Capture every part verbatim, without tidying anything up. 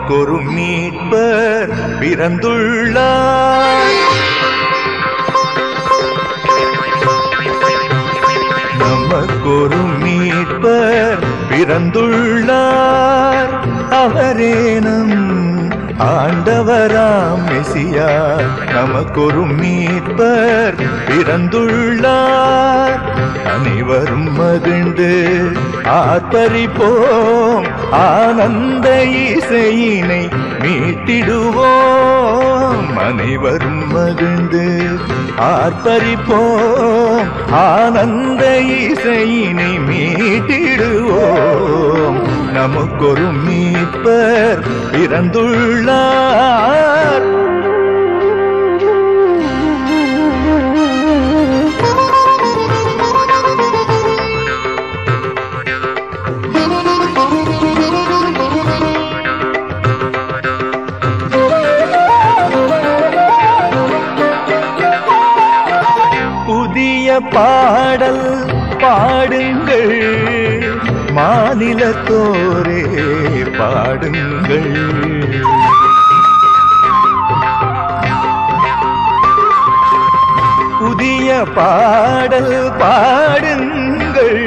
நமக்கொரு மீட்பர் பிறந்துள்ளார். நமக்கொரு மீட்பர் பிறந்துள்ளார். அவரே நம் ஆண்டவராம் மெசியா. நமக்கொரு மீட்பர் பிறந்துள்ளார். அனைவரும் மகிழ்ந்து ஆர்ப்பரிப்போம், ஆனந்த இசையினை மீட்டிடுவோம். அனைவரும் மகிழ்ந்து ஆர்ப்பரிப்போம், ஆனந்த இசையினை மீட்டிடுவோம். நமக்கொரு மீட்பர் பிறந்துள்ளார். புதிய பாடல் பாடுங்கள், மாநிலத்தோரே பாடுங்கள். புதிய பாடல் பாடுங்கள்,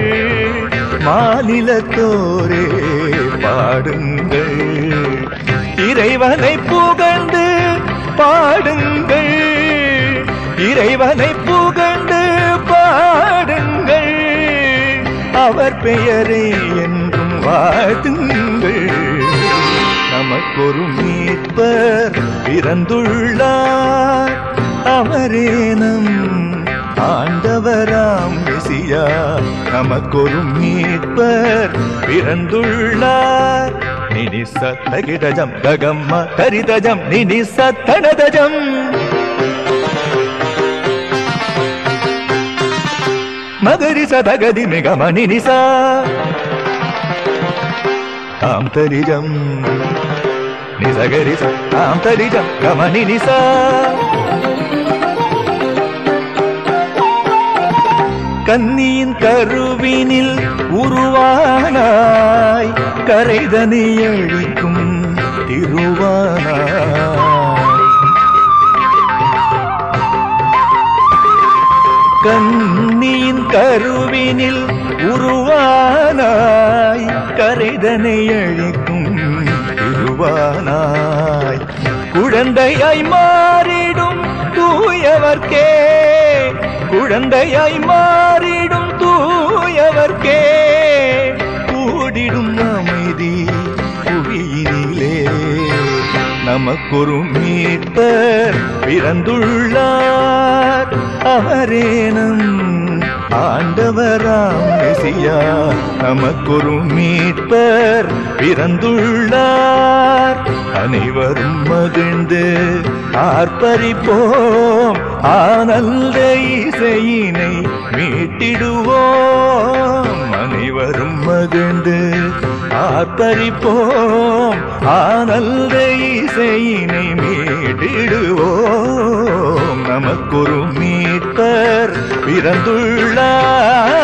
மாநிலத்தோரே பாடுங்கள். இறைவனை புகழ்ந்து பாடுங்கள், இறைவனை புகழ்ந்து பாடுங்கள். அவர் பெயரை என்றும் வாழ்த்துங்கள். நமக்கொரு மீட்பர் பிறந்துள்ளார். அவரே நம் ஆண்டவராம் மெசியா. நமக்கொரு மீட்பர் பிறந்துள்ளார். நினி சத்தகிடஜம் ககம்ம கரிதஜம் நினி சத்தனதஜம். மகரி சதகதி மிகமணி நிசா தாம் தரிஜம் நிசகரி தாம் தரிஜம் கமணி நிசா. கன்னியின் கருவினில் உருவானாய், கரைதனை அழிக்கும் திருவானாய். கன்னியின் கருவினில் உருவானாய், கரைதனை அழிக்கும் திருவானாய். குழந்தையாய் மாறிடும் தூயவர்க்கே, குழந்தையாய் மாறிடும் தூயவர்க்கே கூடிடும் அமைதி புவியினிலே. நமக்கொரு மீட்பர் பிறந்துள்ளார். அவரே நம் ஆண்டவராம் மெசியா. நமக்கொரு மீட்பர் பிறந்துள்ளார். அனைவரும் மகிழ்ந்து ஆர்ப்பரிப்போம், ஆனந்த இசையினை மீட்டிடுவோம். அனைவரும் மகிழ்ந்து ஆர்ப்பரிப்போம், ஆனந்த இசையினை மீட்டிடுவோம். நமக்கொரு மீட்பர் பிறந்துள்ளார்.